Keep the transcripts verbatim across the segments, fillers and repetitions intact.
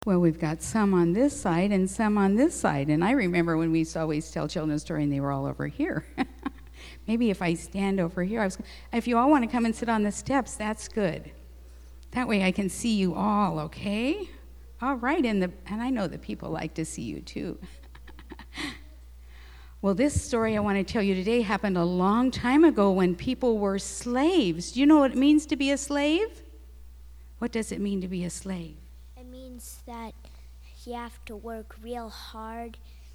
Well, we've got some on this side and some on this side. And I remember when we used to always tell children a story and they were all over here. Maybe if I stand over here, I was, if you all want to come and sit on the steps, that's good. That way I can see you all, okay? All right, and, the, and I know that people like to see you too. Well, this story I want to tell you today happened a long time ago when people were slaves. Do you know what it means to be a slave? What does it mean to be a slave? It means that you have to work real hard.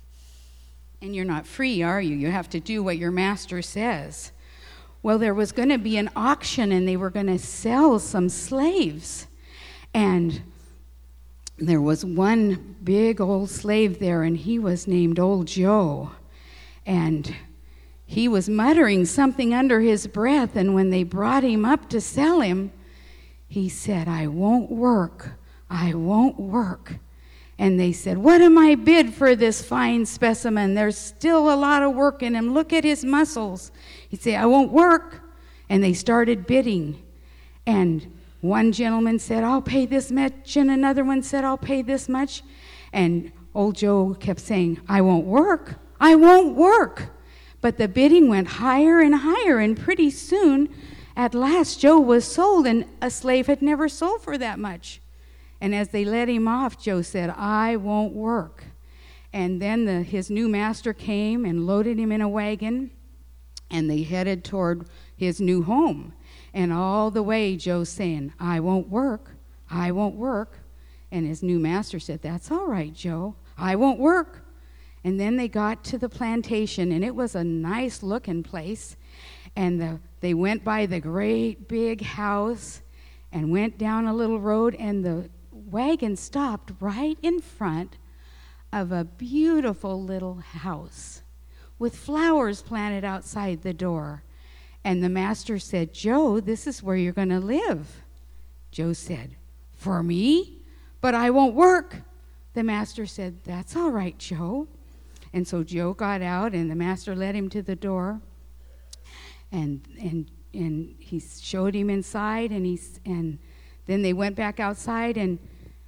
And you're not free, are you? You have to do what your master says. Well, there was going to be an auction, and they were going to sell some slaves. And there was one big old slave there, and he was named Old Joe. And he was muttering something under his breath, and when they brought him up to sell him, he said, "I won't work. I won't work." And they said, "What am I bid for this fine specimen? There's still a lot of work in him. Look at his muscles." He'd say, "I won't work." And they started bidding. And one gentleman said, "I'll pay this much." And another one said, "I'll pay this much." And Old Joe kept saying, "I won't work. I won't work." But the bidding went higher and higher. And pretty soon, at last, Joe was sold. And a slave had never sold for that much. And as they let him off, Joe said, "I won't work." And then the, his new master came and loaded him in a wagon, and they headed toward his new home. And all the way, Joe's saying, "I won't work, I won't work." And his new master said, "That's all right, Joe, I won't work." And then they got to the plantation, and it was a nice-looking place. And the, they went by the great big house and went down a little road, and the wagon stopped right in front of a beautiful little house with flowers planted outside the door. And the master said, "Joe, this is where you're going to live." Joe said, "For me? But I won't work." The master said, "That's all right, Joe." And so Joe got out, and the master led him to the door, and and and he showed him inside, and he and then they went back outside, and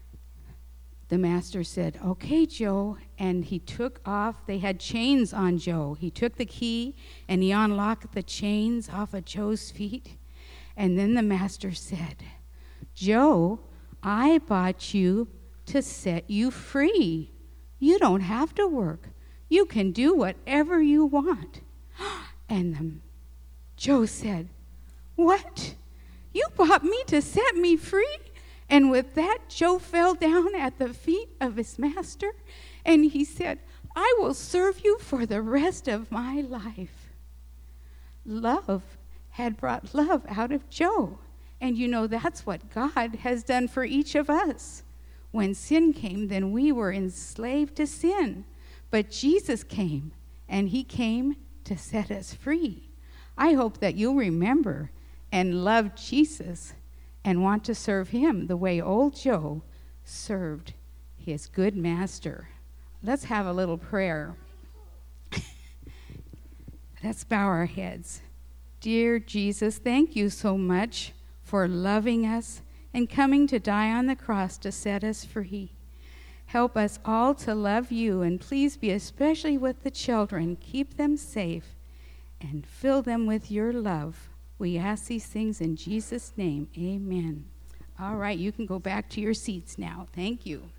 the master said, "Okay, Joe." And he took off, they had chains on Joe. He took the key and he unlocked the chains off of Joe's feet. And then the master said, "Joe, I bought you to set you free. You don't have to work. You can do whatever you want." And the, Joe said, "What? You bought me to set me free?" And with that, Joe fell down at the feet of his master, and he said, "I will serve you for the rest of my life." Love had brought love out of Joe. And you know, that's what God has done for each of us. When sin came, then we were enslaved to sin. But Jesus came, and he came to set us free. I hope that you'll remember and love Jesus and want to serve him the way old Joe served his good master. Let's have a little prayer. Let's bow our heads. Dear Jesus, thank you so much for loving us and coming to die on the cross to set us free. Help us all to love you, and please be especially with the children. Keep them safe and fill them with your love. We ask these things in Jesus' name. Amen. All right, you can go back to your seats now. Thank you.